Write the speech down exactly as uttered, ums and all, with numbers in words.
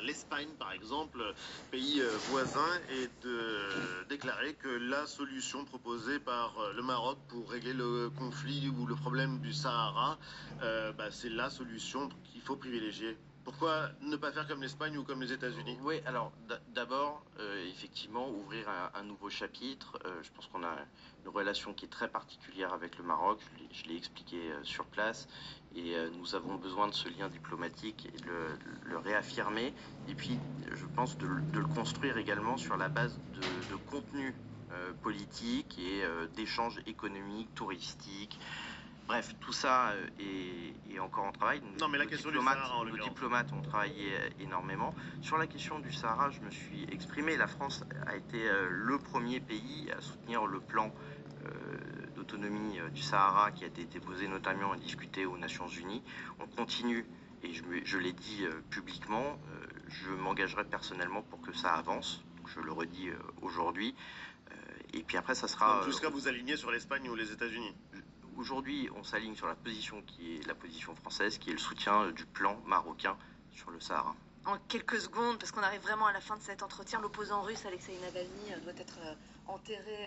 l'Espagne, par exemple, pays euh, voisin, et de déclarer que la solution proposée par euh, le Maroc pour régler le conflit ou le problème du Sahara, euh, bah, c'est la solution qu'il faut privilégier. Pourquoi ne pas faire comme l'Espagne ou comme les États-Unis? Oui, alors d'abord, euh, effectivement, ouvrir un, un nouveau chapitre. Euh, je pense qu'on a une relation qui est très particulière avec le Maroc, je l'ai expliqué euh, sur place, et euh, nous avons besoin de ce lien diplomatique et de le, le réaffirmer, et puis je pense de, de le construire également sur la base de, de contenu euh, politique et euh, d'échanges économiques, touristiques. Bref, tout ça est, est encore en travail. Non, mais la nos question du diplomates, Sahara, en nos l'occurrence. diplomates ont travaillé énormément. Sur la question du Sahara, je me suis exprimé. La France a été le premier pays à soutenir le plan euh, d'autonomie du Sahara qui a été déposé notamment et discuté aux Nations Unies. On continue, et je, je l'ai dit euh, publiquement, euh, je m'engagerai personnellement pour que ça avance. Donc, je le redis euh, aujourd'hui. Euh, et puis après, ça sera... Donc, jusqu'à vous aligner sur l'Espagne ou les États-Unis. Aujourd'hui, on s'aligne sur la position qui est la position française, qui est le soutien du plan marocain sur le Sahara. En quelques secondes, parce qu'on arrive vraiment à la fin de cet entretien, l'opposant russe Alexei Navalny doit être enterré.